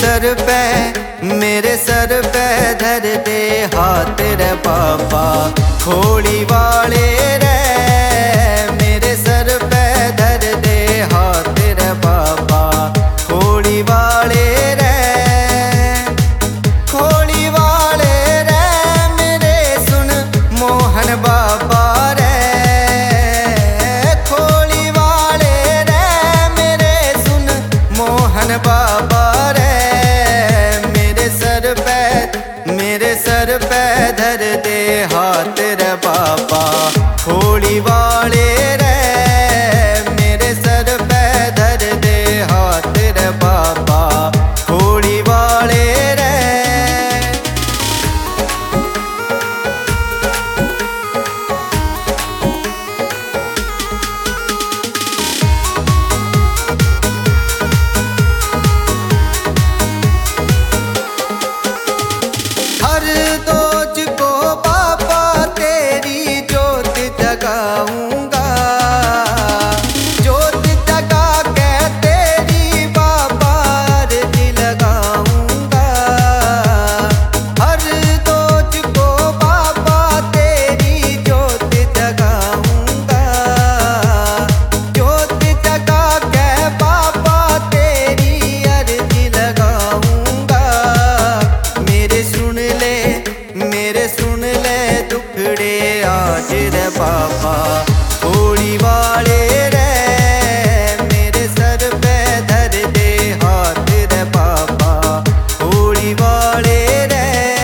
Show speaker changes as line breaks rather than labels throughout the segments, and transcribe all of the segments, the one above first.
मेरे सर पे धर दे हाथ रे बाबा खोड़ी वाले रे। मेरे सर पे धर दे हाथ रे बाबा खोड़ी वाले रे। खोड़ी वाले रे मेरे सुन मोहन बाबा रे। खोड़ी वाले रे मेरे सुन मोहन बाबा रे। मेरे सर पे धर दे हाथ रे बाबा खोड़ी वाले रे। मेरे सर पे धर दे हाथ रे बाबा खोड़ी वाले रे। हर दोज को बाबा तेरी जोत जगाऊंगा। जोत जगा के तेरी बाबा आरती लगाऊंगा। हर दोज को बाबा तेरी जोत जगाऊंगा। जोत जगा के बाबा तेरी आरती लगाऊंगा। मेरे सुन ले दुखड़े आज रे बाबा खोड़ी वाले रे। मेरे सर पे धर दे हाथ रे बाबा खोड़ी वाले रे।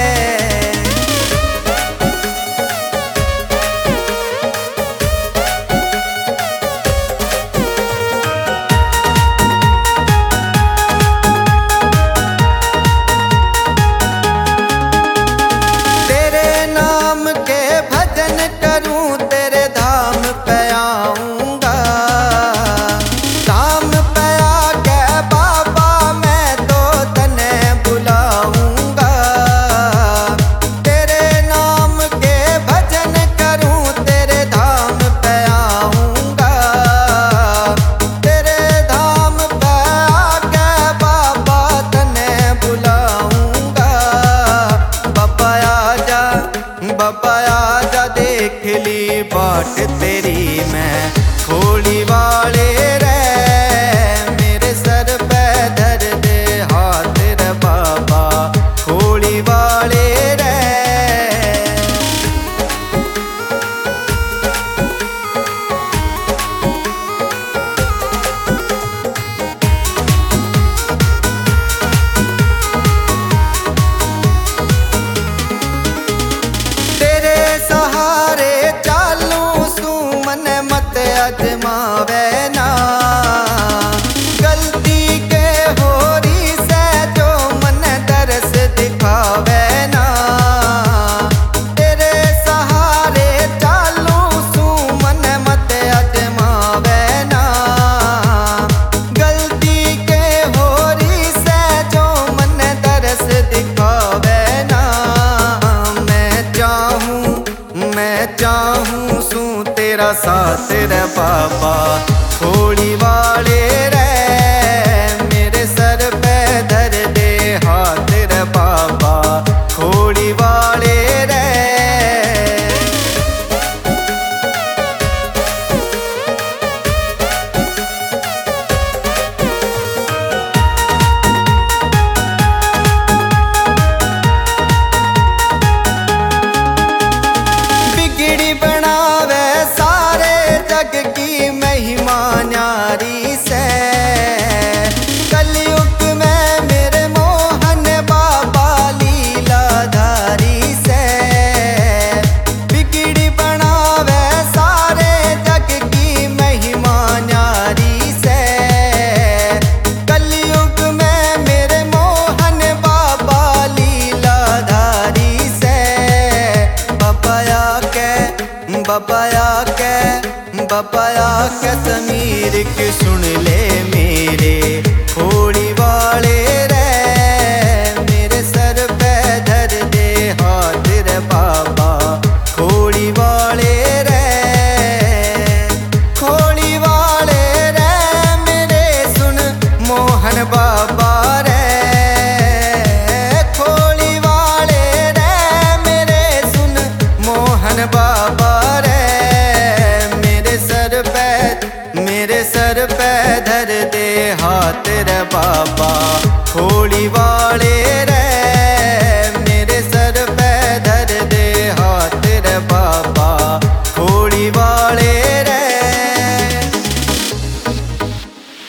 करूं तेरे धाम पे आऊंगा। धाम पे आके बाबा मैं तो तने बुलाऊंगा। तेरे नाम के भजन करूं तेरे धाम पे आऊंगा। तेरे धाम पे आके बाबा तने बुलाऊंगा। बाबा आजा देख ली बाट तेरी मैं खोड़ी वाले रे। मेरे सर पे धर दे हाथ रे बाबा खोड़ी वाले रे। सहारे चालू सू मन मत अजमावे ना। गलती के होरी से जो मन दरस दिखावे ना। तेरे सहारे चालू सू मन मत अजमावे ना। गलती के होरी से जो मन दरस दिखावे ना। मैं चाहूं सू तेरा साथ रे बाबा खोड़ी वाले रे। मेरे सर पे धर दे हाथ रे बाबा खोड़ी वाले रे। बनावे सारे जग की महिमा न्यारी से। हाथ रे बाबा।